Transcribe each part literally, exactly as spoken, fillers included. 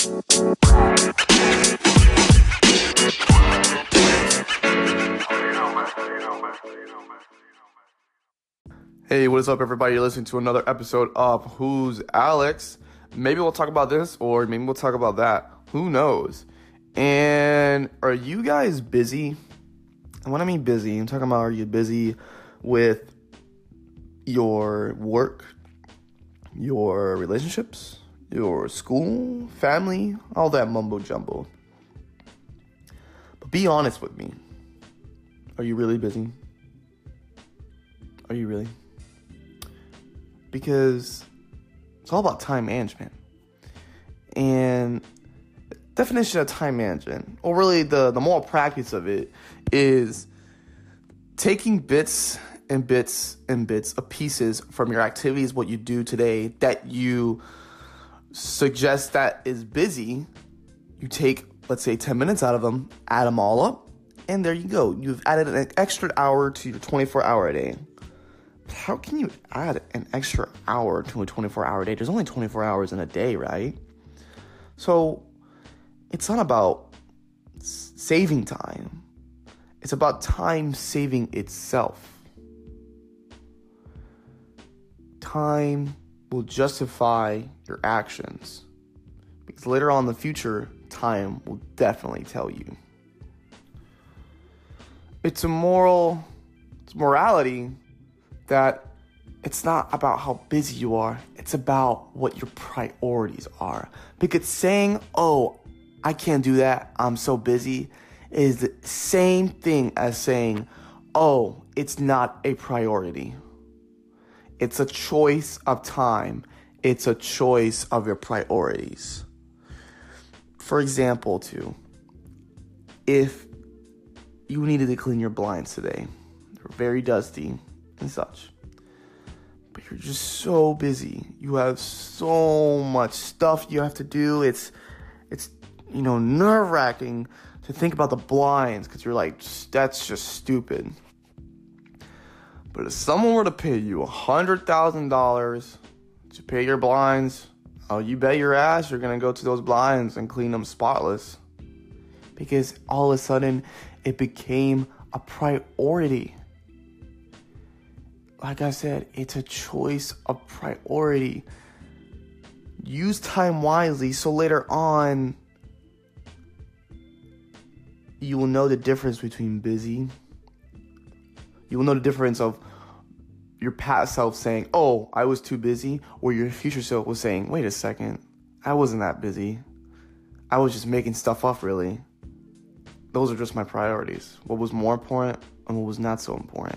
Hey, what is up, everybody? You're listening to another episode of Who's Alex? Maybe we'll talk about this, or maybe we'll talk about that. Who knows? And are you guys busy? And when I mean busy, I'm talking about, are you busy with your work, your relationships, your school, family, all that mumbo jumbo? But be honest with me. Are you really busy? Are you really? Because it's all about time management. And the definition of time management, or really the, the moral practice of it, is taking bits and bits and bits of pieces from your activities, what you do today, that you suggest that is busy. You take, let's say, ten minutes out of them, add them all up, and there you go. You've added an extra hour to your twenty-four hour day. How can you add an extra hour to a twenty-four hour day? There's only twenty-four hours in a day, right? So it's not about saving time. It's about time saving itself. Time will justify your actions, because later on in the future, time will definitely tell you. It's a moral, it's morality that it's not about how busy you are. It's about what your priorities are. Because saying, oh, I can't do that, I'm so busy, is the same thing as saying, oh, it's not a priority. It's a choice of time. It's a choice of your priorities. For example, too, if you needed to clean your blinds today, they're very dusty and such, but you're just so busy, you have so much stuff you have to do, it's it's you know nerve-wracking to think about the blinds, because you're like, that's just stupid. But if someone were to pay you a hundred thousand dollars to pay your blinds, oh, you bet your ass you're gonna go to those blinds and clean them spotless, because all of a sudden it became a priority. Like I said, it's a choice of priority. Use time wisely so later on you will know the difference between busy. You will know the difference of your past self saying, oh, I was too busy, or your future self was saying, wait a second, I wasn't that busy. I was just making stuff up, really. Those are just my priorities. What was more important and what was not so important.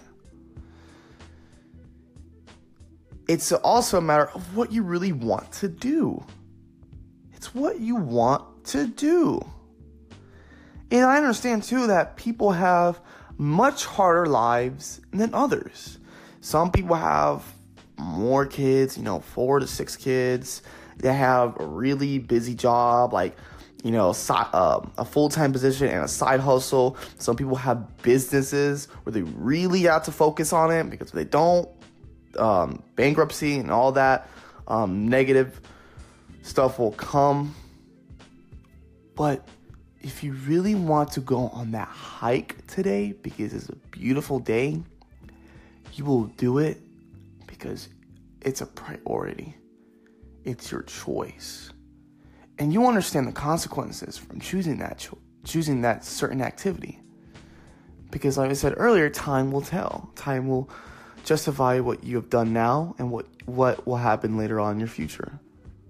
It's also a matter of what you really want to do. It's what you want to do. And I understand, too, that people have much harder lives than others. Some people have more kids, you know, four to six kids. They have a really busy job, like, you know, uh, a full-time position and a side hustle. Some people have businesses where they really have to focus on it, because if they don't, um, bankruptcy and all that um, negative stuff will come. But if you really want to go on that hike today, because it's a beautiful day, you will do it because it's a priority. It's your choice. And you understand the consequences from choosing that cho- choosing that certain activity. Because like I said earlier, time will tell. Time will justify what you have done now and what, what will happen later on in your future.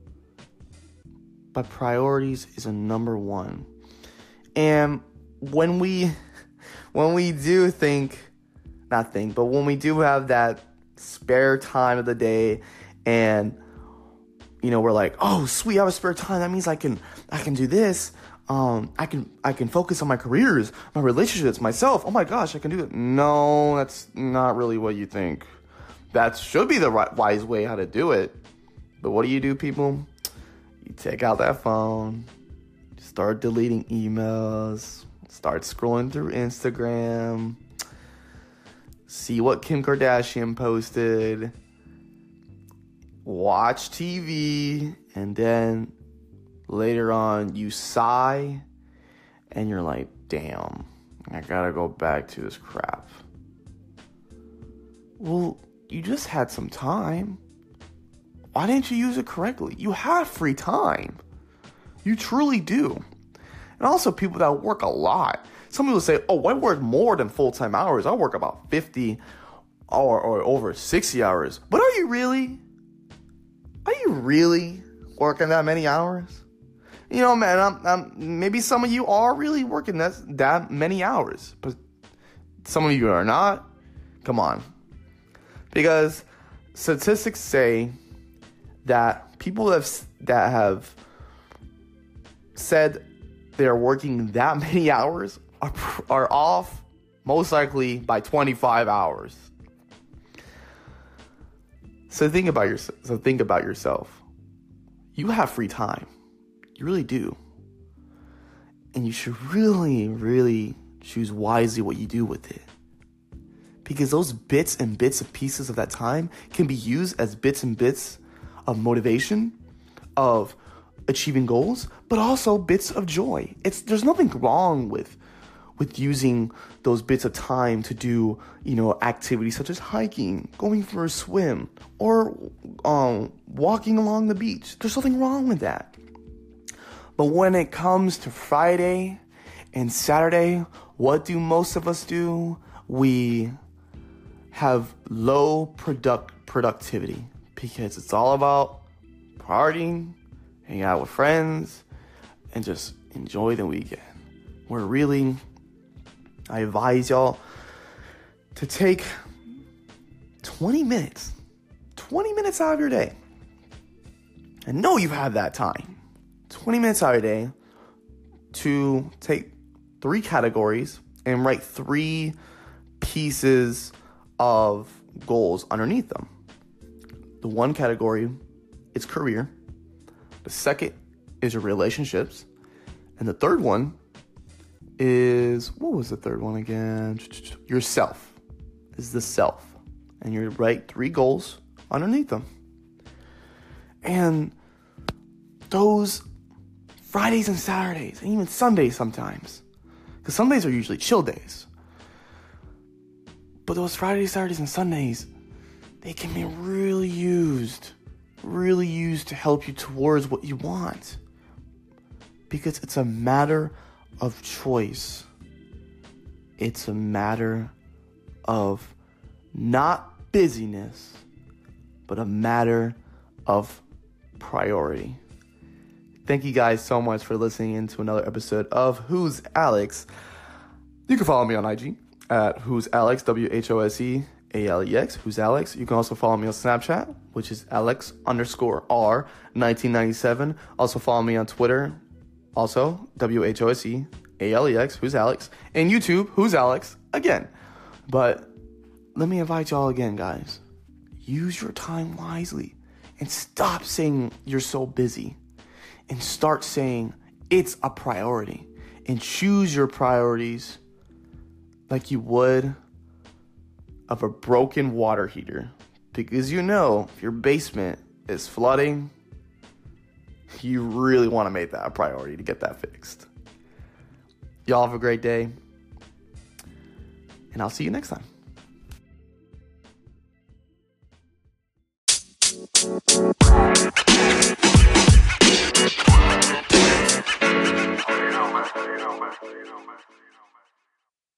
But priorities is a number one. And when we when we do think, not think, but when we do have that spare time of the day, and you know, we're like, oh sweet, I have a spare time, that means I can I can do this. Um, I can I can focus on my careers, my relationships, myself. Oh my gosh, I can do it. No, that's not really what you think. That should be the right, wise way how to do it. But what do you do, people? You take out that phone, start deleting emails, start scrolling through Instagram, see what Kim Kardashian posted, watch T V, and then later on you sigh and you're like, damn, I gotta go back to this crap. Well, you just had some time. Why didn't you use it correctly? You have free time. You truly do. And also people that work a lot. Some people say, oh, I work more than full-time hours. I work about fifty or, or over sixty hours. But are you really? Are you really working that many hours? You know, man, I'm, I'm, maybe some of you are really working that, that many hours. But some of you are not. Come on. Because statistics say that people have, that have said they're working that many hours are, are off most likely by twenty-five hours. So think about your, so think about yourself. You have free time. You really do. And you should really, really choose wisely what you do with it. Because those bits and bits of pieces of that time can be used as bits and bits of motivation, of achieving goals, but also bits of joy. It's there's nothing wrong with with using those bits of time to do, you know, activities such as hiking, going for a swim, or um, walking along the beach. There's nothing wrong with that. But when it comes to Friday and Saturday, what do most of us do? We have low product productivity because it's all about partying, hang out with friends, and just enjoy the weekend. Where really, I advise y'all to take twenty minutes, twenty minutes out of your day. I know you have that time. twenty minutes out of your day to take three categories and write three pieces of goals underneath them. The one category is career. The second is your relationships. And the third one is, what was the third one again? Yourself. Is the self. And you write three goals underneath them. And those Fridays and Saturdays, and even Sundays sometimes, because Sundays are usually chill days. But those Fridays, Saturdays, and Sundays, they can be really used, really used to help you towards what you want. Because it's a matter of choice. It's a matter of not busyness, but a matter of priority. Thank you guys so much for listening in to another episode of Who's Alex. You can follow me on I G at Who's Alex, W H O S E A L E X, Who's Alex. You can also follow me on Snapchat, which is Alex underscore R nineteen ninety-seven. Also follow me on Twitter, also W H O S E A L E X, Who's Alex. And YouTube, Who's Alex, again. But let me invite y'all again, guys. Use your time wisely and stop saying you're so busy. And start saying it's a priority. And choose your priorities like you would of a broken water heater. Because you know, if your basement is flooding, you really want to make that a priority to get that fixed. Y'all have a great day. And I'll see you next time. You know, man. You know, man. You know, man.